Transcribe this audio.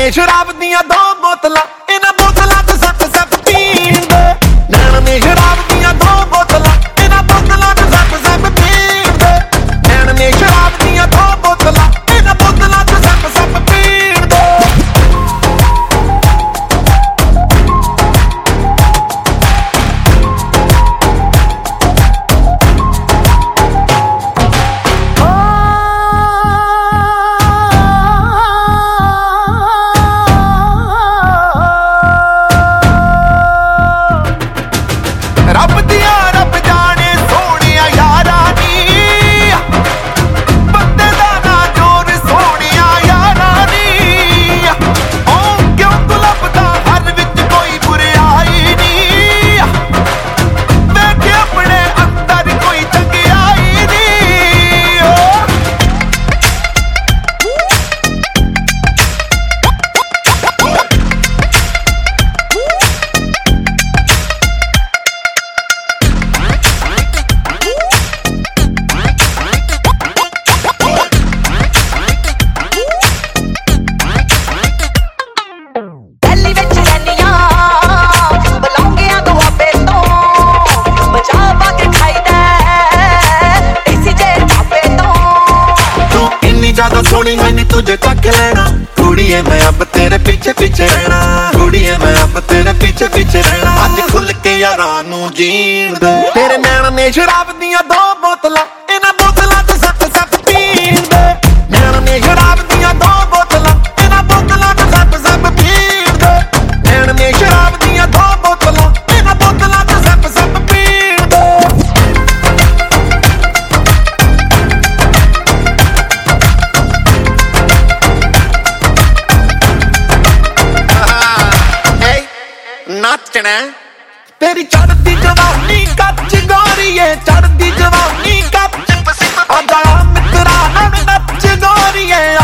ने शराब दियां 2 बोतलां इन्हां बोतलां च सप सप पीण दे नैना ने शराब दियां 2 बोतलां इन्हां बोतलां च सप सप पीण दे नैना ने शराब दियां 2 बोतलां इन्हां बोतलां च सप सप पीण दे रब दिया रब जाने सोनिया यारा नी बंदे दा ना जोर सोनिया यारा नी ओ क्यों तू लभदा हर विच कोई बुराई नी वेखे अपने अंदर कोई चंगियाई नी ज्यादा सोनी मैंने तुझे तक लेना कुड़िए मैं अब तेरे पीछे पीछे रहना कुड़िए मैं अब तेरे पीछे पीछे रहना आज खुल के यारां नू जीण दे तेरे नैना ने शराब दियां 2 बोतलां इन्हां बोतलां च सप सप पीण दे नैना ने शराब दियां 2 बोतलां इन्हां बोतलां च सप सप पीण दे नैना ने शराब दियां 2 बोतलां इन्हां बोतलां च सप सप पीण दे नाचना तेरी चढ़ती जवानी कच्च गोरिए चढ़ती जवानी कच्च आजा मित्रा नच गोरिए